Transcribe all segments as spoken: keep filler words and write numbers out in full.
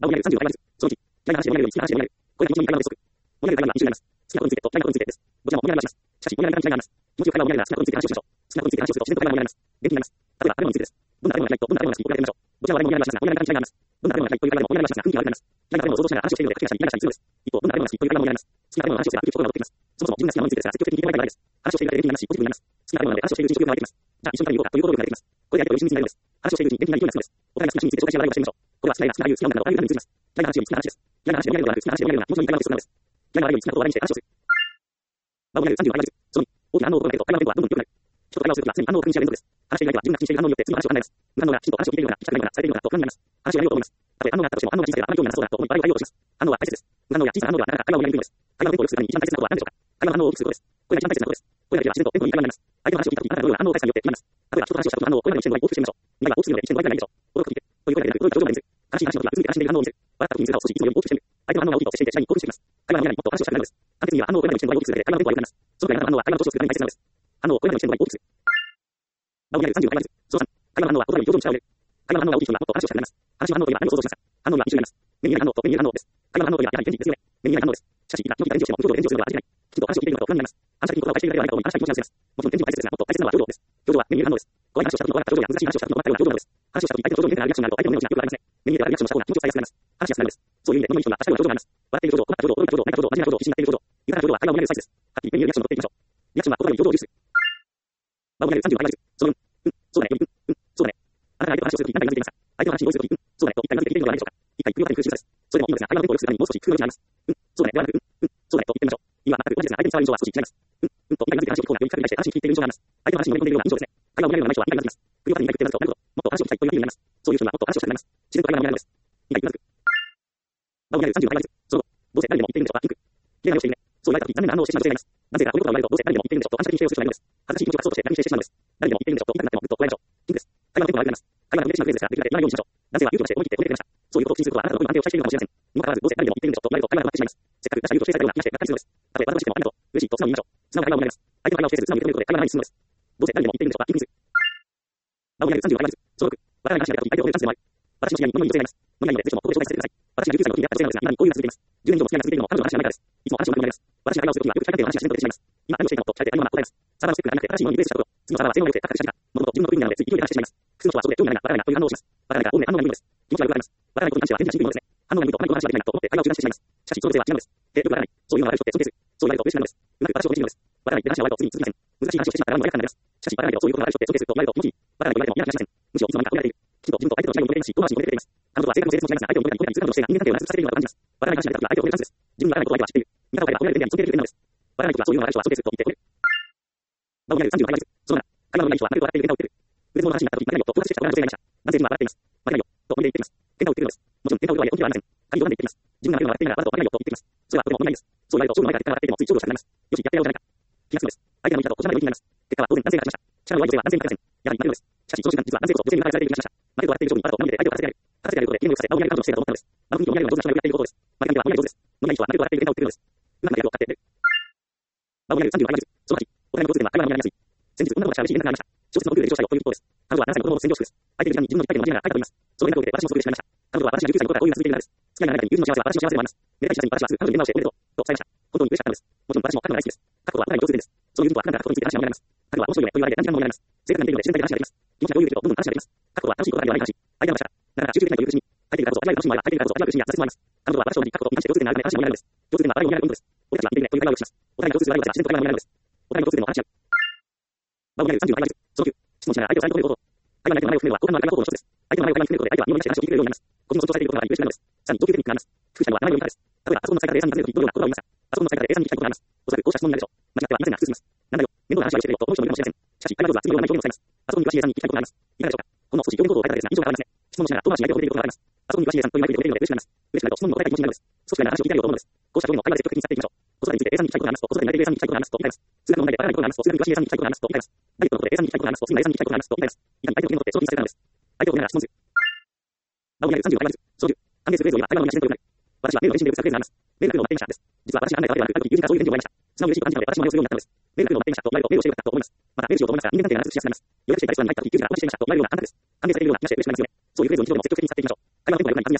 場を見上げるさんじゅうろくそのいち、嫌いな話を見上げるいち、嫌いな話を見上げる。これがいちにん会話の鉄則。盛り上げる会話はに種類あります。好きなことについてと嫌いなことについてです。どちらも盛り上げはします。しかし、盛り上げが嫌いな話。気持ちよく会話を盛り上げるなら好きなことについて話をしましょう。好きなことについて話をすると自然と会話も盛り上がります。勉強になります。例えば、食べ物についてです。どんな食べ物が嫌いとどんな食べ物が好きを比べてみましょう。どちらも誰も盛り上げはしますが、盛り上げが嫌いな話。どんな食べ物が嫌いという方でも盛り上げはしますが、空気が悪くなります。嫌いな食べ物を想像しながら話をしているので、口がしたり、嫌いな人に強いです。一方、どんな食べ物が好きという方も盛り上がります。好きな食べ物の話をしていたら空気と声が戻ってきます。そもそも自分が好きなものについてですら積極的に聞いてもらいたいからです。話をしているだけで元気になりますし、ポジティブになります。好きな食べ物で話をしているうちに食欲が湧いてきます。じゃあ一緒に食べに行こうかという行動力が出てきます。これで相手と一緒になるのです。話をしているうちに元気になりそうになるのです。お互いの好きな趣味について紹介し合う会話をしてみましょう。これは好きな映画、好きな俳優、好きな音楽など、あらゆる分野に通じます。嫌いな話より好きな話です。嫌いな話で盛り上げるのではなく、好きな話で盛り上げるのが気持ちのいい会話の鉄則なのです。嫌いな話より好きなことを話題にして話をする。場を盛り上げるさんじゅうろくそのに、大きな反応を心がけると会話のテンポはどんどん良くなる。人と会話をするときは常に反応を確認し合う連続です。話している相手は自分が口にしている反応によって次の話を考えます。無反応がきちんと話を聞いているような、聞きたくないような、されているようなと不安になります。話をやめようと思います。たとえ反応があったとしても反応が小さければあまり興味がなさそうだと思い場合を変えようとします。反応は大切です。無反応や小さな反応ではなかなか会話を盛り上げにくいのです。会話のテンポを良くするために一番大切なことは何でしょうか。会話の反応を大きくすることです。これが一番大切なことです。これだけは自然とテンポのいい会話になります。相手の話を聞いたとき、あなたのどうやら反応を大切によって決まります。例えば人と話をしたときの反応をこれまでの一点の倍大きくしてみましょう。にばいは大きすぎるのでいってんごばいくらいがいいでしょう。驚くと聞いて、という声だけでなく、どういった表情が見せる。話し話のときは続けて話している反応を見せる。笑ったときに姿を少しいつもよりも大きくしてみる。相手の反応が大きいと接していて次第に興奮してきます。会話のやりもっと話をしたくなるのです。簡潔には反応をこれまでのいってんごばい大きくするだけで会話のテンポは良くなります。そのくらいあなたの反応は会話の調子を作るために大切なのです。反応をこれまでのいってんごばい大きくする。場を見上げるさんじゅうろくそのさん、会話の反応は言葉より表情に力を入れる。会話の反応が大きい人はもっと話をしたくなります。話の反応といえば何を想像しますか。反応にはに種類あります。目に見えない反応と目に見える反応です。会話の反応といえばやはり天気ですよね。目に見えない反応です。しかし、いくら気の利いた返事をしても無表情で返事をするのでは味気ない。きちんと話を聞いているのかと不安になります。反射的に心を返しているだけではないかと思い話したい気持ちが失せます。もちろん返事も大切ですが、もっと大切なのは表情です。表情は目に見える反応です。怖い話をした時の笑った表情や難しい話をした時の笑ったような表情なのです。話をした時相手の表情に変化なリアクションがあると相手の目の内によくありますね。目に見えてはリアクションをした方が気持ちを伝えやすくなります。話しやすくなるのです。そういう意味で、物のいい人が明日の表情があります。笑っている表情、困った表情、驚いた表情、泣いた表情、真面目な表情、自信がっている表情、愉快な表情は会話を盛り上げるサイズです。はっきり目に見えるリアクションを取っていきましょう。リアクションは言葉より表情を重視する。場を盛り上げるさんじゅうろくそのよん、うん、そうだね、うん、うん、そうだね。あなたが相手と話をするとき何がうなずいていますか。相手の話に同意するとき、うん、そうだねと一体うなずいているのではないでしょうか。一回空気を空気に空です。それでもいいのですが、会話のテンポを良くするためにもう少し工夫があります。うん、そうだねではなく、うん、うん、そうだねと言ってみましょう。意味は全く同じですが、相手に伝わる印象は少し違います。うん、うんと、二回うなずいて話を聞く方がより深く理解して話に聞いている印象があります。相手の話に乗り込んでいるような印象ですね。会話を盛り上げるような人は二回うなずきます。首を縦に二回振ってうなずくと、なるほど、もっと話を聞きたいという意味になります。そういう人にはもっと話をしたくなります。自然と会話が盛り上がるのです。二回うなずく。場を盛り上げるさんじゅうろくその後、どうせ誰でも言っているんでしょうか。ピンク。綺麗な話をしているね。そう言われたとき、残念な反応をしてしまう女性がいます。なぜかこういうことを言われると、どうせ誰でも言っているんでしょうと反射的に否定をする人がいるのです。恥ずかしい気持ちを隠そうとして何に否定してしまうのです。誰でも言っているんでしょうと言いたくなってもぐっとこらえましょう。ピンクです。会話のテンポが悪くなります。会話が途切れてしまうケースですが、できるだけ言わないようにしましょう。男性は勇気を出して思い切ってこねてくれました。そういうことを口にすることはあなたの語彙の安定を期待しているのかもしれません。にもかかわらず、どうせ誰でも言っているんでしょうと言われると会話が止まってしまいます。せっかく出した勇気を否定されたような気がしてがっかりするのです。たとえ私としてもありがとう、嬉しいと素直に言いましょう。素直な会話を盛り上げます。相手の会話を否定せず素直に受け止めることで会話が前に進むのです。どうせ誰でも言っているんでしょうか。ピンクにする。場を盛り上げるさんじゅうろくそのろく、わからない話が出たとき相手を褒めるチャンスでもある。私の知り合いに飲みに女性がいます。飲み屋にでぜひともここで紹介させてください。私がじゅうさいの時に出会った女性なのですが、今にこういうのが続いています。じゅうねん以上も付き合いが続いているのも彼女の話がないからです。いつも話をまとめます。私が会話をするときはよく最短での話が自然と出てしまいます。今何をしていたのと聞かれて何を答えます。サーバーのステップがなくて正しいものにリクエストしたところ、次のサーバーは性能が良くて高くてした。もともと自分の国民なのでつい勢いで話してしまいます。複数の人はそこで興味ないな、わからないなという反応をします。わからないがおおむね反応が鈍いのです。気持ちはよくわかります。わからないことに関しては返事がシンプルなのですね。反応が鈍いとあまりこの話はできないなと思って会話を中断してしまいます。しかしその女性は違うのです。で、よくわからない。そういうのは悪い人って尊敬する。そう言われると嬉しくなるのです。うまく話をこなしているのです。わからないで話が終わると次に続きません。難しい話をしてしまったらもうやりたくなります。しかしわからないけどそういうことが悪い人って尊敬すると言われると気持ちいい。わからないと言われても嫌な気がしません。むしろいつの間にか褒められている。きちんと自分と相手の違いを認めていますし、遠回しに認めてくれています。彼女は性格も性別も違いますが、相手を認めたり認めたりする彼女の姿勢が人間関係を納得させているのだと感じます。わからない話が出たときは相手を褒めるチャンスです。自分にわからないことを相手は知っている。見方を変えれば褒められる便利に尊敬できる便利なのです。わからないときはそういうのが悪い人は尊敬すると言って褒める。場を見上げるさんじゅうろくそのなな、会話のない人は負けと笑っている喧嘩を売っている。腕相撲の話になったとき、負けないよと友達でしたと同じ女性がいました。男性陣は笑っています。負けないよと本音で言っています。喧嘩を売っているのです。もちろん喧嘩を売るとはいえ本気ではありません。仮に冗談で言っています。自分が負けるのが笑っていながらわざと負けないよと言っています。それはとても問題です。そう言われると勝負の前から喧嘩が笑っていてもつい上場したくなります。よし、やってやろうじゃないか。気がつくのです。相手が向いたとこちらまで向きになります。結果は当然男性が勝ちました。力の弱い女性は男性に勝てません。やはり負けるのです。しかしその瞬間実は男性こそ女性に向かれている気がしました。負けと笑っている上にあなたと涙で相手を勝たせてやる。勝たせてやることで気の良くさせ場を見上げる彼女の姿勢だと思ったのです。場の雰囲気を見上げるのは上手な人がよくやっていることです。負けるのは上手です。飲みない人は負けと笑っている喧嘩を売っているのです。うまくやるを買っている。場を見上げるさんじゅうろくそのはち、お互いの共通点は会話が盛り上がりやすい。先日女の子が嬉しい連絡がありました。小説のプールで受賞したよということです。彼女はななさいの子供の専業主婦です。相手の時間に自分の一回でも間違いながら書いたと言います。その連絡を受けて私もすごく嬉しくなりました。彼女は私がじゅうきゅうさいの頃からこういうのが続いているのです。付き合いが長い間に友人の幸せは私の幸せでもあります。めでたい知らずに私はすぐ彼女に電話をしておめでとうと伝えました。本当に嬉しかったのです。もちろん私も書くのが大好きです。書くことはお互いの共通点です。そういう意味とは彼女が書くことについて話が盛り上がります。彼女は面白いよねと言われて何時間も盛り上がります。正確な意味で自然体で話ができます。気持ちが共有できるとどんどん話ができます。書くことは楽しいことだけではない話。相手の話だ。なかなか集中できないという苦しみ。相手がこそ相手が楽しむ間、相手がこそ相手が苦しみや挫折もあります。彼女は私と同じ書くことに関して共通点があるため話が盛り上がるのです。共通点はあらゆる盛り上がることです。俺たちは似ているねという会話をします。お互いの共通点があるので自然と会話が盛り上がるのです。お互いの共通点を話し合う。場を見上げるさんじゅうろくそのきゅう、質問しながら相手を最後と会話の相手の前を含めることは好感のある会話方法の一つです。相手の前を会話に含めることで相手は身を乗り出して話を聞いてくれるようになります。個人の主張されていることが嬉しくなるのです。さらに上級テクニックがあります。副者には名前を呼び方です。例えばパソコンの使い方で エーさん に尋ねるときどのような言葉を言いますか。パソコンの使い方で エーさん に聞きたいことがあります。おそらくこうした質問になるでしょう。間違ってはいませんが普通すぎます。なんだよ、面倒な話をしているよとこの人もいるかもしれません。しかし会話上手は次のような表現を使います。パソコンに詳しい エーさん に聞きたいことがあります。いかがでしょうか。ほんの少し表現行動を変えただけですが印象が変わりますね。質問をしながら遠回しに相手を褒めていることがあります。パソコンに詳しい エーさん と言われているようで嬉しくなります。嬉しくなると質問に答えたい気持ちになるのです。少しくらいの話を聞きたいよと思うのです。こうした表現を会話で積極的に使っていきましょう。子育てについて エーさん に聞きたいことがありますと、子育てについて エーさん に聞きたいことがありますと言います。数学の問題でわからないことがありますと、数学に詳しい エーさん に聞きたいことがありますと言います。ダイエットのことで エーさん に聞きたいことがありますと、次の エーさん に聞きたいことがありますと言います。いかに相手の言語って長期にされたのです。相手を見ながら質問する。場を見上げるさんじゅうろくそのじゅう、関係するフレーズを言えば会話の意味が自然と良くなる。私はメールの返信で打つフレーズがあります。メールが来るのを待っていましたです。実は私が案内が悪いある時、友人からそういう返事をもらいました。素直に嬉しいと感じたので私も真似をするようになったのです。メールが来るのを待っていましたと言われるとメールをしてよかったと思います。またメールしようと思いますが人間関係が難しくしやすくなります。予約していたレストランに入った時、友人がお待ちしていましたと言われるような感覚です。関係されているような気がして嬉しくなりますよね。そういうフレーズを日常でも積極的に使っていきましょう。会話のテンポが良くなり弾みやすくなります。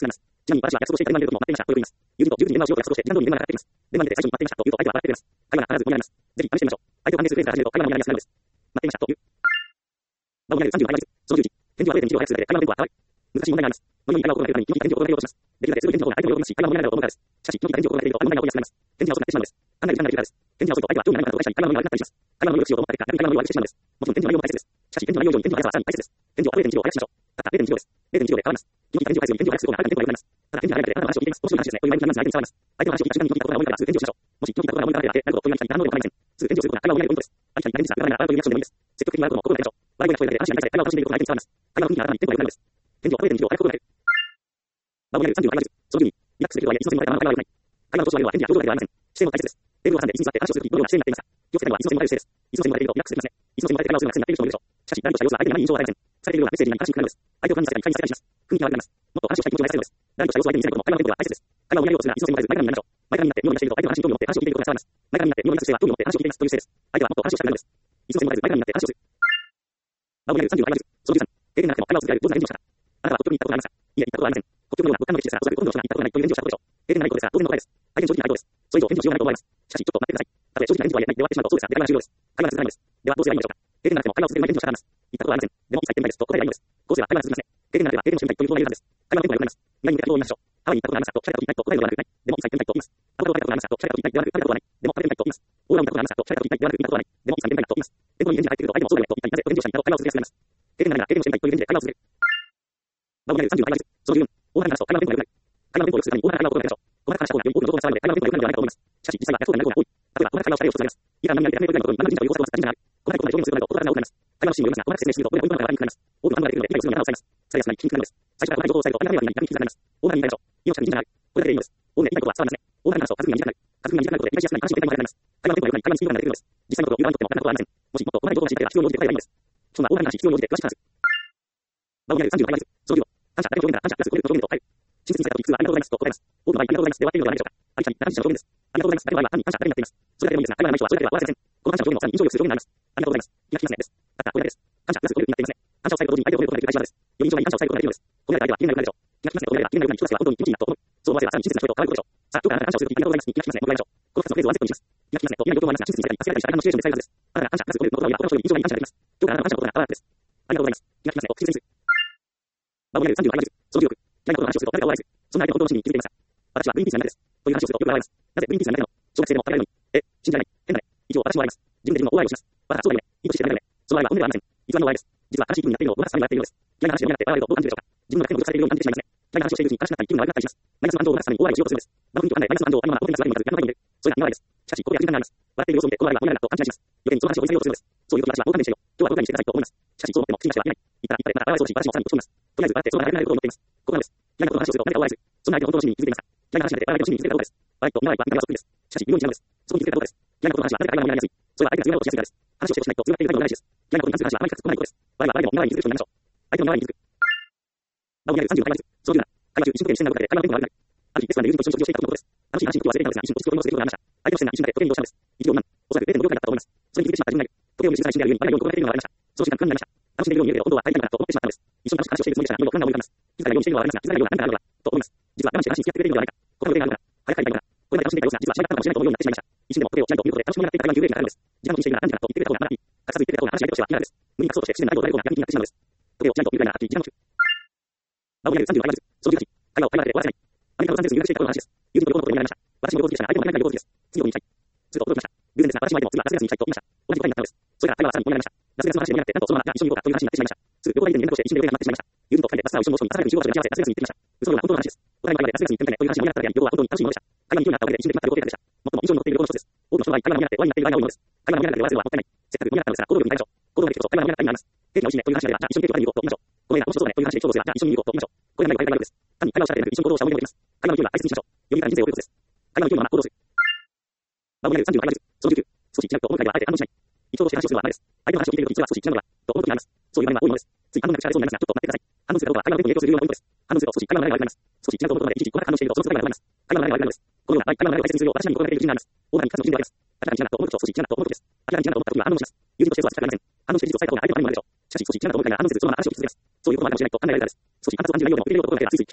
ちなみに私は約束していたにまんドルも待っていましたということです。友人とじゅうにねんの仕事を約束してにまんドルに年がかかっています。電話に出て最初に待っていましたと言うと相手は笑っています。会話が必ず盛り上がります。ぜひ試してみましょう。相手を歓迎するフレーズから始めると会話が盛り上がりやすくなるのです。待っていましたという。場を見上げるさんじゅうななです。そのじゅうじ。返事は れいてんいち 秒早くするだけで会話のテンポは高い。難しい問題があります。飲みに会話を行うために、機能的に返事を行うようとします。できるだけすぐ返事の方が相手を喜ばし、会話も盛り上がると思うからです。しかし、機能的に返事を行うだけで会話の問題が起こりやすくなります。返事が遅くなってしまうのです。考える時間がいるからです。返事が遅いと相手は興味がないからと返したり、会話の盛り上がったりします。会話の盛り上がりをしようと思った結果、逆に会話の盛り上がってしまうのです。もちろん返事の内容も大切です。しかし、返事の内容以上に返事の速さはさらに大切です。返事を れいてんいち 秒早くしましょう。たった れいてんいち 秒です。れいてんいち 秒で変わります。機能的に返事を返すより返事を早くする方があなたのテンポが良くなります。ただ返事が早いだけであなたの話を聞いています。面白い話ですね。という前向きな話に相手に伝わります。相手の話を聞いた瞬間に気の利いたことが多いからすぐ返事をしましょう。もし気の利いたことが多いからであって、なるほどという相手に何のでも構いません。すぐ返事をすることが会話を盛り上げるポイントです。相手に何ですが、笑いながらというリアクションでもいいです。積極的に笑うことも心がけましょう。笑い声が聞こえるだけで話し合いに対して会話を楽しんでいることが相手に伝わります。会話の雰囲気があなたにテンポが良くなるのです。返事を れいてんいち 秒早く心がける。場を見上げるさんじゅうななです。そのじゅうに、リラックスするとはいえ、いつの間にも会話が良くない。会話の調子悪いのは返事や表情だけではありません。姿勢も大切です。テーブルを挟んで椅子に座って話をするとき、どのような姿勢になっていますか。気をつけたのは椅子の背もたれる姿勢です。椅子の背もたれるとリラックスできますね。椅子の背もたれて会話をするような癖になっている人もいるでしょう。しかし、誰とした様子は相手に何も印象を与えません。されているようなメッセージに悲しくなるのです。相手を感じさせたり、会話にさせたりします。雰囲気が悪くなります。もっと話をしたい気持ちを伝えるのです。誰とした様子を相手に見せることも会話のテンポが大切です。会話を盛り上げようとするなら、椅子の背もたれず前かがみになりましょう。前かがみになって物をしていると相手の話に興味を持って話を聞いていることが伝わります。前かがみになって物を見す姿勢は興味を持って話を聞いていますという姿勢です。相手はもっと話をしたくなるのです。椅子の背もたれず前かがみになって話をする。場を見上げるさんじゅうななです。そのじゅうさん、経験がなくても会話を続けられる上手な返事をしたか。あなたは北極に行ったことがありますか。いえ、行ったことはありません。北極のような極端の歴史ですが、おそらくほとんどの人が行ったことがないという返事をしたことでしょう。経験がないことですが、当然の答えです。相手に正直な回答です。それ以上返事をしようがないと思われます。しかし、ちょっと待ってください。たとえ正直な返事とはいえ、ないで終わってしまうとそうですが、で会話が終了です。会話が続かないのです。では、どうすればいいのでしょうか。経験がなくても会話を続ける前に返事をしたがらます。行ったことはありません。でも、いつか行ってみたいですと答えればいいのです。こうすれば会話が続きますね。経験がなければ経験をしてみたいということが言えるはずです。会話のテンポが良くなります。未来に向けた希望を言いましょう。ハワイに行ったことがありますかと聞かれたときにないと答えるのではなく、ない。でも、いつか行ってみたいと言います。アボカドを食べたことがありますかと聞かれたときにないではなく、食べたことはない。でも、食べてみたいと言います。オーロラを見たことがありますかと聞かれたときにないではなく、見たことはない。でも、いつか見てみたいと言います。テンポに返事が入ってくると相手もそうだよねと言ったり、なぜと返事をしたりなど会話を続けやすくなります。経験がないなら経験をしてみたいという返事で会話を続ける。場を見上げるさんじゅうななです。そのじゅうよん、大話に話すと会話のテンポが良くなる。会話のテンポを良くするために大話な会話を心がけましょう。細かく話した方がより多くの情報が伝わるので会話のテンポが良くなるのではないかと思います。しかし、実際は逆そうでないことが多い。例えば、細かく会話をした例を一つ挙げます。イラン何々で何々ということに何々人という要素を使った人がある。細かいことまで表現すると細かくなると会話のシーンを読みますが、会話のシーンを読みますが、細かく説明すると、これはポイントが会話にくなります。多くの反応ができるので、理解をするのに頭を使います。使いやすくなり、聞きにくくなるのです。最初から細かい情報を伝えると、あなたのようになり、逆に聞きづらくなります。大話に言いましょう。命が短くなる。これだけでいいのです。大で言いたいことは伝わりますね。大話に話すと、数分が短くなる。数分が短くなることで、理解しやすくなり、話を展開も早くなります。会話のテンポが良くなり、会話のスピードが出てくるのです。実際のことを言う側にとっても、なかなかありません。もしもっと細かい情報が知りたいら、必要に応じて答えればいいのです。そんな大話に話必要に応じて詳しく話す。場を見上げるさんじゅうななです。そのじゅうご、感謝、誰か表現なら感謝、プラスこれると表現と入る。親切にされたとき、普通はありがとうございますと答えます。多くの場合、ありがとうございますで終わっているのではないでしょうか。ありきたりな感謝の表現です。ありがとうございます。誰の場合は単に感謝だけになっています。それだけでもいいですが、会話がない人はそれだけでは終わらせません。この感謝の表現もさらに印象を良くする表現になります。ありがとうございます。気が利きますね。です。たったこれだけです。感謝プラスこれるになっていますね。感謝を伝えると同時に相手を褒めることができる大事なのです。より印象がいい感謝を伝えることができるのです。褒められた相手は気になるぐらいでしょう。気が利きますねと褒められた気になるぐらいに人たちは本当に気持ちいいなと思う。そう思わせればさらに親切な人と変わることでしょう。さあ、今日からあなたが感謝をするとき、ありがとうございますに気が利きますねもらいましょう。このふたつのフレーズをワンセットにします。気が利きますねと気になる状況もありますが、親切にされたり、助けられたりした相手のシチュエーションで使えるはずです。あなたが感謝プラスこれるのことが言えば、この人より印象がいい感謝ができます。今日からあなたの感謝のことがパワーアップです。ありがとうございます。気が利きますねと親切に。場を見上げるさんじゅうはちです。そのじゅうろく、やりたいことがあります。そのじゅうろく、やりたいことがありますでは、どうすればいいのでしょうか。そんな相手の本当の真に気づいていますか。私はグリーンピースが苦手です。という話をするとよく笑われます。なぜグリーンピースが苦手なの。小学生でも食べられるのに。え、信じられない。変だね。以上、私も笑います。自分で自分の大笑いをします。わざそうだよね。いい年してるよね。その笑いは本音ではありません。実話の笑いです。実は悲しい気分になっているのを僕はさらに笑っているのです。嫌いな話で嫌いになって笑えるとどう感じるでしょうか。自分の中でも脅されているように感じてしまいますね。嫌いな話をしているうちに悲しくなったり気分が悪くなったりします。マイナスの感情を出すために大笑いをしようとするのです。場の雰囲気を考え、マイナスの感情をあのまま表に出すわけにもいかず、やめないでいる。それが苦笑いです。しかし、ここでは時間があります。笑っている様子を見て、この笑いは本音なんだと勘違いします。余計にその話を追い詰めようとするのです。そういう時私はこう勘弁してよ。今日はどうかにしてくださいと思います。しかし、そう思っても口に出してはいけない。言ったら言ったでまた笑いそうだし、私もさらに落ち込みます。とりあえず笑ってその場で笑えることを思っています。ここなんです。嫌いなことの話をすると誰か大笑いする。そんな相手の本当の真に気づいていますか。嫌いな話が出て笑い相手の真に気づいたらどうかです。笑いと苦笑いは見た目はそっくりです。しかし、微妙に違うのです。そこに気づいたらどうかです。嫌いなことの話は誰かが笑いやすい。それは相手が強いことをしやすいからです。話をしてとしないと通がっているだけの大事です。嫌いなことに関する話はあまり深く突っ込まないことです。笑いは笑いでも苦笑いに気づく人になりましょう。相手の苦笑いに気づく。場を見上げるさんじゅうななです。そのじゅうなな、会話中一瞬時計に視線が動くだけで会話のテンポが悪くなる。ある日、レストランで友人と一緒に食事をしていた時のことです。あの日話に時を忘れていたのですが、一瞬落ち着くことを忘れていることがありました。相手の視線が一瞬だけ時計に移動したのです。一秒なん、おそらくれいてんごびょうくらいだったと思います。それに気づいてしまった自分がいる。時計を見つけた一瞬であるように、笑いを心がけているのが分かりました。その時間が不安になりました。楽しんでいるように見えるけど、本当は帰りたいんだと思ってしまったのです。一緒に楽しく話をしているつもりでしたが、今度不安が思い浮かびます。気づかないようにしているのは分かりますが、気づかないような何かがあるのだと思います。実は我慢して話に付き合ってくれているのではないか。ここでがあるのだ。早く帰りたいのだ。これまで楽しんでいた様子が実はしなかったかもしれないと思うようになってしまいました。一瞬でも時計をしないということで楽しみになっていた会話に急ブレーキがかかるのです。時間を気にしているなら何時だと言ってくれた方がまだいい。隠さず言ってくれた方が話し相手としては気になるです。無理に隠そうとして不自然な態度を取られる方が逆に気になってしまうのです。時計をしないというくらいならはっきり時間を聞く。場を見上げるさんじゅうはちです。そのじゅうはち、会話を会話だけで終わらせない。アメリカロサンゼルスに留学していた頃の話です。友人と旅行のことになりました。私も旅行好きでしたが、相手もアメリカに旅行好きです。次どこに行きたい。すると驚きました。偶然ですが、私も相手も次はラスベガスに行きたいと言いました。同じ答えになったのです。それから会話はさらに盛り上がりました。ラスベガスの話で盛り上がって、なんとそのままが一緒に行こうかという話になってしまいました。すぐ旅行代理店に連絡をして一緒に旅行になってしまいました。友人とふたりでバスツアーを一緒に申し込み、さらにじゅうご場所に合わせてラスベガスに行ってきました。嘘のような本当の話です。お互いの会話でラスベガスに行ってみたいという話に盛り上がったのであり、旅行は本当に楽しいものでした。会話に興味があったおかげで一緒に決まった旅行計画でした。最も印象に残っている旅行の一つです。多くの人の場合、会話が盛り上がって終わりになっている場合が多いのです。会話が盛り上がって終わらせるのはもったいない。せっかく盛り上がったのですが、行動力に変えましょう。行動ができると会話が盛り上がった意味があります。ケーキが美味しいねという話では、じゃあ一緒にケーキを食べに行こうと言いましょう。この映画面白そうだねという話でちょうどですが、じゃあ一緒に行こうと言いましょう。これが何か会話です。単に会話をしただけでなく一緒に行動をした思い出もできます。会話の勢いは大切にしましょう。よりから人生を送ることです。会話の勢いのまま行動する。場を見上げるさんじゅうはちです。そのじゅうきゅう、少し違うと思うくらいはあえて反応しない。一応として話をするのはダメです。相手の話を聞いているとき、実は少し違うのだと思うときがあります。そういう場面は多いのです。つい反応なくしてそうになりますが、ちょっと待ってください。反応するかどうかは会話のテンポに影響する重要なポイントです。反応すると少し会話の流れが悪くなります。少し違うと思うことまで一時細かく反応しているとその答えが悪くなります。会話の流れが悪くなるのです。このような会話の流れを大切にするよう私なりに心がけている自信があります。オーナーに二つの人であります。明らかに違うなと思うと少し違うなと思うときです。明らかに違うなと思ったときは反応します。友人としては仕方がありません。反応して事実を伝えた方が相手の前にもあるでしょう。しかし少し違うなと思うくらいなら反応せずそのまま話を聞き続けます。そういうことは何もしないと考えられるからです。少し反発を感じないようでも受け入れることができればついつい聞けるのです。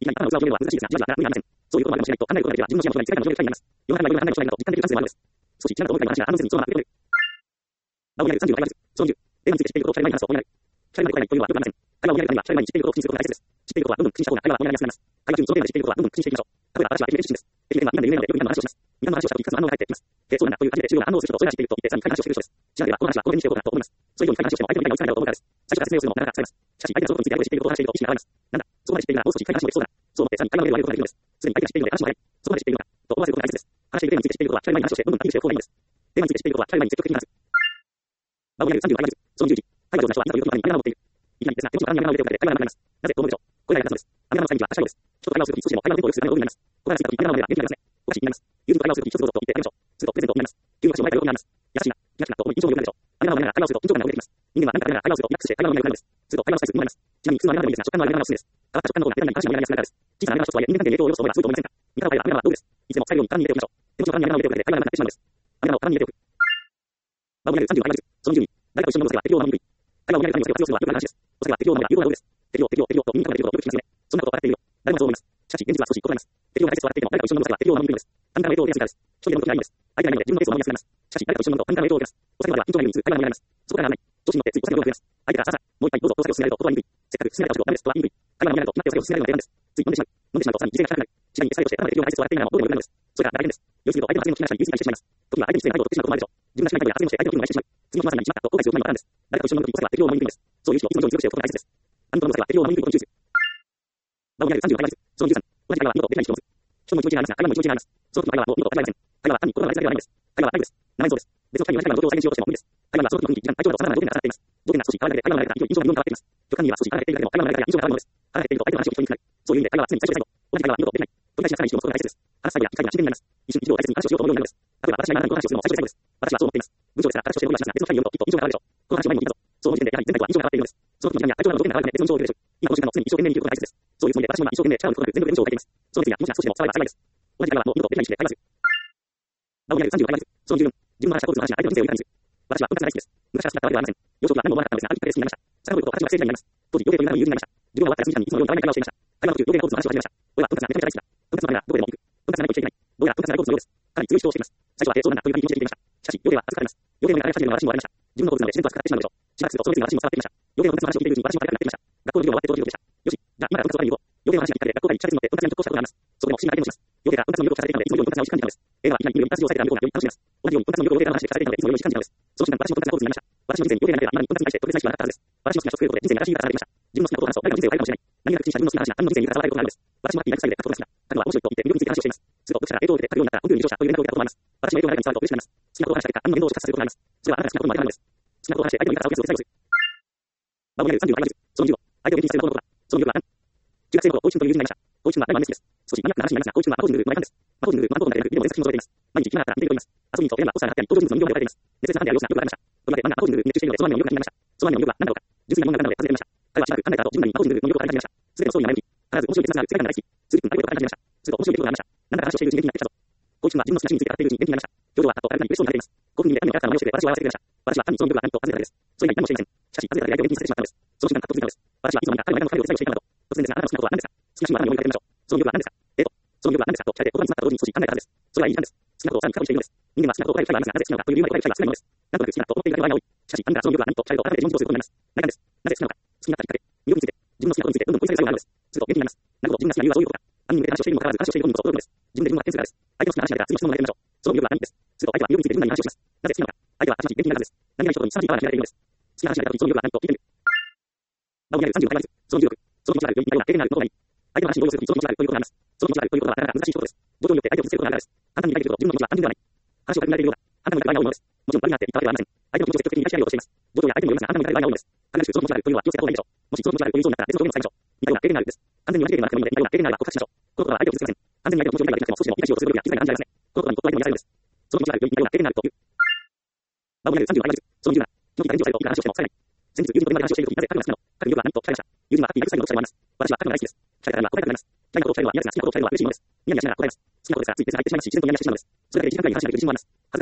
いきなり頭を打つのは難しいですが、じわじわな無理はありません。そういうこともあるかもしれないと考えることができれば、自分の視野の将来に世界の状況になります。世の中のいろんな考えが将来のと実感できる可能性もあるのです。少し違うと思うから私は反応せずにそのまま受け止める。場をやるさんじゅうごばいです。そのじゅう。テーマについて知っていることをシャレ前に話すとこうなる。シャレ前で答えないというのはよくありません。会話をやるためにはシャレ前に知っていることを口にすることが大切です。知っていることはどんどん口にした方が会話は盛り上がりやすくなります。会話中にそのテーマで知っていることはどんどん口にしていきましょう。例えば私は駅弁出身です。駅弁はみんなで夢なのでよくみんなの話をします。みんなの話をした時数の反応が返ってきます。へえ、そうなんだという感じで重要な反応をする人とそれら知っている人と言ってさらに深い話をしている人です。知らないではこの話はこの辺にしておこうかと思います。そういうように深い話をしても相手の理解が追いつかないだろうと思うからです。最初から説明をするのもなかなか疲れます。しかし相手のそのことについてあれこれ知っていることを話していると意識が上がります。なんだ、そこまで知っているならもう少し会話しているとわかるんです。そこまで知っていることが相手にそう思ってさらに会話をやることができるのです。すでに相手が知っているので話を早い。そこまで知っているのかと思わせることが大切です。話しているテーマについて知っていることはシャレ前に話をしてどんどんアピールしておく方がいいのです。テーマについて知っていることはシャレ前に積極的に話す。場をやるさんじゅうごばいです。そのじゅうじ。会話上手な人は今ということにアメリカを持っている。いきなりですが、手持ちのアメリカを入れておかれて会話がなくなります。なぜと思うでしょう。これがなぜです。アメリカの際には明日です。人と会話をするとき少しでも会話のテンポを良くするための道具になります。ここから過ぎたときアメリカの上では元気になりますね。おかしいになります。友人と会話をするとき一つどうぞと言ってやりましょう。するとプレゼントになります。急に話を前からよくなります。優しいな、気がしなと思い印象を良くなるでしょう。アメリカの上では会話をすると緊張感が出てきます。人間は何かで会話をするとリラックスして会話の上になるのです。すると会話のサイズになります。ちなみに普通のアメリカでもいいですが、食感のアメリカのおすすめです。変わった食感の方が手紙に関心をやりやすくなるからです。小さなアメリカの一つとはいえ人間関係に影響を及ぼすと思いはすると思いませんか。味方の場合はアメリカはどうです。いつも最後に缶に入れておきましょう。手持ちの缶にアメリカを入れておくだけで会話がなくなってしまうのです。アメリカを缶に入れておく。場をやるさんじゅうごばいです。そのじゅうに。誰かと一緒に飲む際は適量を飲みにくい。会話をやるためにお酒を活用するのはよくある話です。お酒は適量を飲むが有効なようです。適量、適量、適量と耳から出ることをよく聞きますよね。そんなことを笑っているよ。誰もそう思います。しかし現実は少し異なります。適量が大切と笑っていても誰かと一緒に飲む際は適量を飲みにくいのです。単価の影響を受けやすいからです。一人で飲むときはいいのです。相手がいないので自分のペースを守りやすくなります。しかし誰かと一緒に飲むと単価の影響を受けます。お酒の場合は緊張が出るにつ会話が盛り上がります。そこからがない。調子に乗ってついお酒の量が増えます。相手がさあさあ、もう一杯どうぞお酒を進められると断りにくい。せっかく進められたお酒をダメですとは言いにくい。会話が盛り上がると決まってお酒を進められるのが定番です。つい飲んでしまう。飲んでしまうとさらに犠牲が高くなる。ちなみに最後として頭で適量が大切と笑っていながらもどうでもよくなるのです。それが大変です。要すると相手の発言を聞き流したり言い過ぎたりしてしまいます。時には相手に失礼な態度を取ってしまうこともあるでしょう。自分がしない態度や発言をして相手の気分を害してしまい、次の発言をして相手の気分を害してしまう。次の話は相手の気分を害してしまう。次の話は何しまったと後悔することにもなるんです。誰かと一緒に飲むときこそは適量を飲みにくいんです。そういう人をいつも上手に強くしておくことが大切です。あなたの際は適量を飲みにくいことに注意する。場をやるさんじゅうごばいです。そのじゅうさん。同じ会話は見事できない人を持つ。人も気持ちがありますが、会話も気持ちがあります。その時の会話はもう見事できません。会話は単に心が大事ではないんです。会話はないです。生演奏です。別の機会に同じ会話の状況を再現しようとしても無理です。会話はその時の雰囲気、時間、体調など様々な条件が重なっています。条件が少し変わるだけで会話の流れが印象が非常に変わっています。直感には少し離れているだけでも会話の流れが印象が変わるのです。離れていると相手の話を聞きにくくなる。そういう意味で会話は常に最初で最後。同じ会話は見事できない。取り返しがつかない人を持つことが大切です。話す際には機会が自然になります。一瞬一度を大切に話をしようと思うようになるのです。例えば私が今何と話をするのも最初で最後です。私はそう思っています。文章ですら話をして伸びはしますが、別の機会に読むときっと印象が変わるでしょう。この話を前に聞いたぞ。その時点でやはり全体とは印象が変わっているのです。その時の時間や体調など条件が変わるため別の印象を受けるでしょう。今この時間の常に一生懸命に生きることが大切です。そういうつもりで私も今一生懸命力を抜くことなく全部で文章を書いています。その時には気持ちが少しでも伝われば幸いです。同じ会話はもう見事できないして会話する。場をやるさんじゅうごばいです。そのじゅうよん。自分の話したことの話が相手の人生を豊かにする。私は婚活が大好きです。昔は好きだったわけではありません。幼少期は何も思わなかったのですが、あるきっかけで好きになりました。遡ることを私は学生時代になります。当時、予定という名の友人になりました。授業が終わったら数時間にいつものように会話がしていました。会話の途中、予定が好物の話を始めました。俺は婚活がめちゃめちゃ大好きだ。婚活の前はどこでも行く。婚活がないと生きていけない。どうやら婚活が大好物のようです。かなり強い主張をしています。最初は、え、そうなんだという感じにしていました。しかし、予定は預かれます。予定の中で話しているのは私にもわかりました。自分の好物なので自然と扱ってしまうのでしょう。しばらくするとその熱意が私にも伝わってきました。予定の婚活の話を聞いているうちに私も会いたくなってきました。学校の授業が終わって当時でした。よし、じゃあ今から婚活を行こう。予定の話がきっかけで学校帰り地下鉄に乗って婚活に直行したことがあります。そこでも不審な体験をします。予定が婚活の魅力をされていたので、いつもより婚活が美味しく感じたのです。映画はいきなりより活用されたら向こうがより楽しめます。同じように婚活の魅力を予定から話して聞かされていたので、いつもより美味しく感じたのです。その瞬間、私も婚活が好物になりました。私の人生に予定がなければ今に婚活に対して特別な意識はなかったはずです。私の好きな人を作ることで人生が新しいがされていました。自分の好きなことを話すと誰かの人生を変えるかもしれない。何が口にした自分の好きな話が他人の人生に関わることがあるのです。私も会っていないくさいで書くことが好きだ。彼は面白いと言って魅力について話をしています。すると読者が影響を受けて書くようになったら本当に異常者という連絡を受けたこともあります。私の影響が誰かに伝わると嬉しくなります。好きなことを話した結果、他人の言動を触発させることがあります。それはあなたが好きなことにも当てはまるのです。好きなことを話して相手の言い方を受け継いで最後する。場をやるさんじゅうごばいです。そのじゅうご。相手を元気にさせる魔法のことだ。その魅力は何？中学生の頃、コーチンという友人になりました。コーチンは誰も大好きです。少しマニアックな話になりますが、コーチンは魔法陣グループの一環です。魔法陣グループ、魔法陣だけでなく、ビデオで作品を添えています。毎日暇だったら見ています。遊びにと親がポスターがあったり、登場人物の人形で書かれています。熱烈なファンである様子がよくわかりました。とりわけ漫画魔法陣グループに熱中しているので、その前の魅力が気になりました。その前の魅力は何だろうか。純粋な疑問があったので尋ねてみました。彼はしばらく考えた後、自分なりに魔法陣グループの魅力を語り始めました。すべてのストーリーが前向き。必ず面白い結末がある世界観が大好き。数十分あれこれと語り始めました。すると面白い出来事がありました。なんだか話をしているうちに元気になってきたぞ。コーチンは自分の好きなシーンについて語っているうちに元気になりました。表情はあっと誰かに嬉しそうになっています。興奮に目で神のキャラクターの真似をして私を笑わせてくれました。私は単にその魅力が何と尋ねただけです。それ以外何もしていません。しかし、尋ねただけで相手を元気にさせてしまったのです。その瞬間、カッと気づいたのです。私はいつの間にか彼の間の彼を最後していたなど。突然ですが、あなたの好きなことは何ですか？好きなシーンは何を思い浮かべましょう。その魅力は何ですか？えっと、その魅力は何ですかと聞かれて言葉に詰まった同時に少し考えたからです。それはいい時間です。好きなことをさらに深掘りしているのです。人間は好きなことを答える機会はありますが、なぜ好きなのかという理由まで答える機会は少ないのです。なんとなく好きだと思っているだけの場合が多い。しかし、あなたがその魅力は何と聞かれると改めて自問自答することになります。何なんです。なぜ好きなのか。好きになったきっかけ。魅力について。自分の好きなことについてどんどん掘り下げる必要があるのです。すると元気になります。なるほど、自分が好きな理由はそういうことか。犯人に向けて話をしているにもかかわらず話をしている本人こそ驚くのです。自分で自分の発見するからです。相手の好きな話が出たら次の質問を投げてみましょう。その魅力は何です。すると相手は魅力について自分なりに話をします。なぜ好きなのか。相手は話に元気になるはずです。何がいいことにさらにパワーが決められているのです。好きな話が出た時その魅力は何と聞いてみる。場をやるさんじゅうごばいです。そのじゅうろく。その気持ちがあるというような経験があるのがいい。相手の話に動揺するときその気持ちがあるということがあります。その気持ちがあるということはなかなか難しいことです。同調によって相手を助けることがあるからです。簡単に理解できると自分の気持ちは単純ではない。話を書き慣れているようだ。あなたの中で場合が多いのです。もちろん悪いなって言ったわけではありません。相手の気持ちを積極的に理解し合うようとしています。同調や相手もよりますが、あなたの中で場合が多いのです。必ずしもその気持ちがあるというのは気をつけた方がいいでしょう。もしその気持ちがあるというそうになったら別の表現を使いましょう。似たような経験があるです。完全に同じ経験がなくてもいいので、似たような経験があれば告白しましょう。このことは相手を傷つけません。完全に相手の気持ちを理解できなくても少しでも理解しようとすることが気遣いが感じられますね。このことはにとって相手も癒されるのです。その気持ちがあるという似たような経験があるという。場をやるさんじゅうごばいです。そのじゅうなな。気持ちが返事をされるといくら話をしてもされない。先日友人と電話で話をしているときなぜ彼が好きなの。彼の魅力は何と聞かれました。友人は会っていないくさいのとおっしゃいます。私は彼が大好きです。聞かれたら答えたくなります。嫌いなことを伝えるのは嫌ですが、好きなことを伝えるのは嬉しいものです。ニヤニヤしながら答えます。好きなことですがついペースが入ってしまいますし、自然とニヤニヤしてしまうのです。それだけでいちじかんくらい話しないと自信もあります。恥ずかしい話ですが、実際本当にいちじかんくらい話をしてしまいました。とりわけ自分の得意になるまで話してしまいました。とりわけ自分の得意になるまで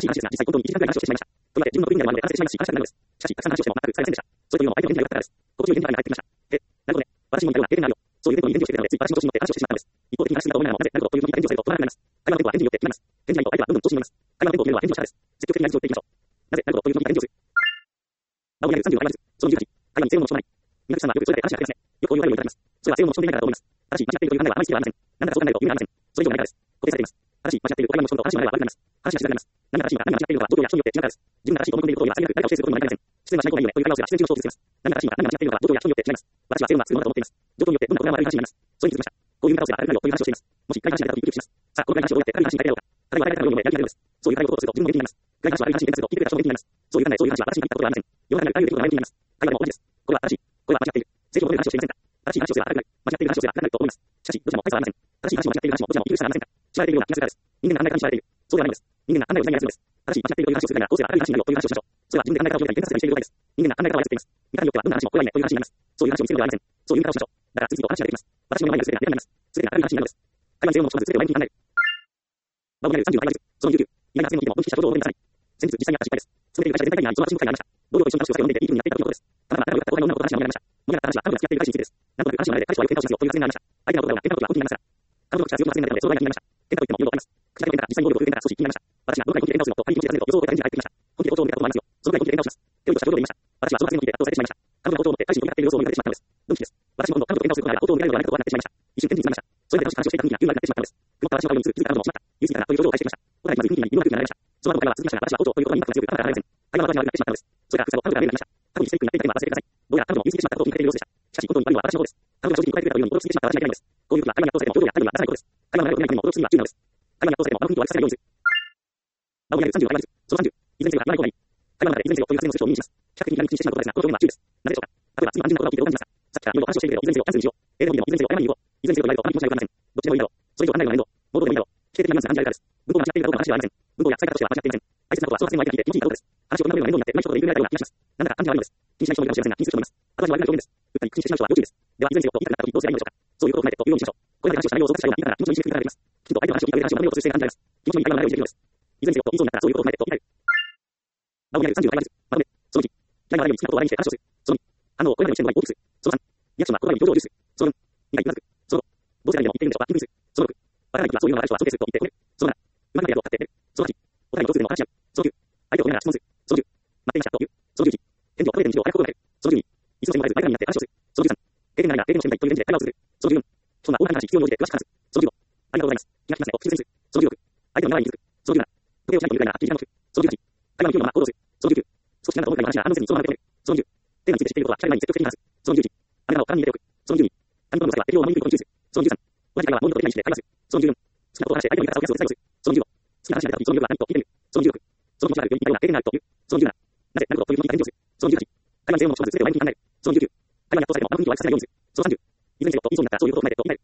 私が自信がないので、話し話し話をしても全く伝えませんでした。それというのも相手の元気が良かったからです。心地よい元気が入ってきました。え、なるほどね。私も似たような経験があるよ。そういうデートに元気をしていたので、つい私も調子に乗って話をしてしまったのです。 いうふうに返事をされると、トラブルになります。会話のテンポは返事によって決まります。返事内容と相手はどんどん調子に乗ります。会話のテンポを決めるのは返事の仕方です。積極的に内容を言っていきましょう。なぜ、なるほどというふうに返事をする。青柳さんじゅうはちです。そのじゅうはち、会話に正論の主張ない。皆さんはよくそれで話が出ますね。よくお湯をいただきます。それは正論の主張でないからだと思います。ただし、間違っているという考えはあまり好きではありません。なんだかそう考えると意味がありません。それ以上ないからです。固定されています。ただし、間違っていると会話の主張と話の流れは悪くなります。話が静かになります。何が正しいのか、何が間違っているのかは状況や人によって違うからです。自分が正しいと思っていることを言えば最悪誰かを否定することにもなりません。失礼はしない方がいいので、という会話をすれば自然中の人を続けます。何が正しいのか、何が間違っているのかは状況や人によって違います。私は正論は正論だと思っています。状況によってどんなことが悪い話になります。それに気づきました。こういう見方をすれば悪くなるよという話をしています。もし、会話話になったとき、びっくりします。さあ、この会話話をどうやって彼に話に変えようか。彼は誰々のようにやりたいのです。そういう会話をすると自分も元気になります。会話話は悪い話にすると聞いてくれた人も元気になります。そういう考え、そういう話は私に言ったことはありません。世の中にあるあらゆる出来事が悪いことになります。会話も同じです。これは正しい。これは間違っている。正義を求める話をしていませんか。正しい話をすれば悪くなる。間違っている話をすれば悪くなると思います。しかし、どちらも大差はありません。正しい話も間違っている話もどちらも生きる必要はありませんか。知られているような気がするからです。人間が考え方に知られている。そうではないのです。人間が考えを何々するのです。正しい間違っているという話をするならどうすれば悪い話になるよという話をしましょう。それは自分で考え方を状態に転換するようにしている状態です。人間が考え方を操っています。見方によってはどんな話もこれはいいねという話になります。そういう話を見せるのではありません。そういう見方をしましょう。だから次々と話が出てきます。私の前にある全てが嫌になります。全てが悪い話になるのです。会話の正論もしまず全てを前向きに考える。青柳さんじゅうはちです。そのじゅうきゅう、今が次の日でも分岐した症状を思い出さない。先日実際にあった失敗です。勤めている会社全体にあり、その話の機会がありました。同僚と一緒に話をさせて読んでいていい風になっていたということです。ただまあ、仲良かった後輩の女の子と話が盛り上がりました。盛り上がった話は彼女が付き合っている彼氏についてです。なんとなく彼氏の前で彼氏はよく喧嘩をしますよという発言がありました。相手のことが喧嘩の時は本気になりますが、彼女の口は強く発言が出たので、その場になりました。喧嘩といってもいろいろあります。口だけを喧嘩、実際に暴力を振るう喧嘩が少し気になりました。私がどのくらい本気で喧嘩をするのと張り切って尋ねると予想を超えた返事が返ってきました。本気で包丁を向けたこともありますよ。そのくらい本気で喧嘩をします。手をとした症状で言いました。私はその発言の時で圧倒されてしまいました。彼女が包丁を持って彼氏に向かっている様子を見かけてしまったのです。ドンキです。私も今度彼女と喧嘩をすることがあれば包丁を向けられるのではないかとなってしまいました。一瞬天地に詰まりました。それまで楽しく話をしていた雰囲気が急に悪くなってしまったのです。曇った私の顔に映る気づいた彼女もしまった。言い過ぎたなという表情を返してきました。お互いまず雰囲気に色が空気になりました。その後会話は続きましたが、私は包丁をという言葉にインパクトが強く頭が上がりません。会話は私が悪くなってしまったのです。それから草を彼女が見えるようになりました。過去にステイクになっていた今は忘れてください。どうやら彼女も言い過ぎてしまったことを気にかけている様子でした。しかし本当に悪いのは私の方です。彼女が正直に答えてくれたというように驚きすぎてしまった私がいけないのです。こういう時は会話に圧倒されても表情や態度には出さないことです。会話の内容がないにも驚きすぎは注意なのです。会話に圧倒されてもあの雰囲気を悪くさせないようにする。青柳さんじゅうはちです。そのさんじゅう、依然性が言わない方がいい。会話の中で依然性をという発言の数値を意味します。比較的に気にしてしまうことですが、この表現は注意です。なぜでしょうか。例えば次の安心なことが起きてどう感じますか。さっきからいろいろ話をしているけど、依然性をキャンセルにしよう。A でも B でも依然性を誤りに言おう。依然性と言われるとあまり気持ちがよくありません。どっちでもいいだろう。それ以上考えるのは面倒。モードでもいいだろう。否定的なニュアンスが感じられるからです。文法が間違っているかどうかの話ではありません。文法や使い方としては間違っていません。大切なことはその発言の相手が聞いて気持ちいいかどうかです。話をこんな風に面倒になってうまい人で言いくれないような気がします。なんだか感じが悪いのです。気にしない人もいるかもしれませんが、気にする人もいます。後味悪い表現です。うっかり気にしてしまう人は要注意です。では依然性をと言いたくなった時どうすればいいのでしょうか。そういうことを踏まえてというようにしましょう。これまで話をした内容を想像したような言い方が気持ちのいい気ができます。きちんと相手の話を聞いて話をまとめようとする姿勢が感じられます。気持ちのいい会話の流れを入れているのです。依然性をと言いそうになったらそういうことを踏まえてと言い換える。青柳さんじゅうはちです。まとめ。そのいち、嫌いな話題に好きなことを話題にして話をする。そのに、反応をこれまでの視点の場合に大きくする。そのさん、リアクションは言葉に表情を重視する。そのよん、にがうなずく。そのご、どうせ誰にでも言っているんでしょうか、緊急する。そのろく、わからない時はそういうのがある人は想定すると言って褒める。そのなな、うまくやると買って褒める。そのはち、お互いの共通点を話し合う。そのきゅう、相手を褒めながら質問する。そのじゅう、待っていましたと言う。そのじゅういち、返事を求めている日を早く答える。そのじゅうに、いつの線も変えず相手になって話をする。そのじゅうさん、経験がないが経験をしてみたいという返事で会話を続ける。そのじゅうよん、そんな大話必要に応じて詳しく話す。そのじゅうご、ありがとうございます。気が利きますねと修正する。そのじゅうろく、相手の名前に気づく。そのじゅうなな、時計をしないというぐらいならはっきり時間を作る。そのじゅうはち、会話の勢いのまま行動する。そのじゅうきゅう、少しなんだと思ったりの話が反応せずにそのまま受け止める。そのじゅう、テーマについて知っていることは機会前に積極的に話す。そのじゅういち、あなたの勘に入れておく。そのじゅうに、他人との際は適用を守りにくいことに注意する。そのじゅうさん、同じ会話はもう一度手にして会話する。そのじゅうよん、好きなことを話して相手の言い方を増やすを最後する。そのじゅうご、好きな話が出た時その魅力は何と聞いてみる。そのじゅうろく、その気持ちがあるように似たような経験があるという。そのじゅうなな、なぜなるほどというふうに返事をする。そのじゅうはち、会話の全容もその全てを前向きに考える。そのじゅうきゅう、会話に圧倒されてもあの雰囲気を悪くさせないようにする。そのさんじゅう、依然性をと言いそうになったらそういうことを踏まえてと言い換える。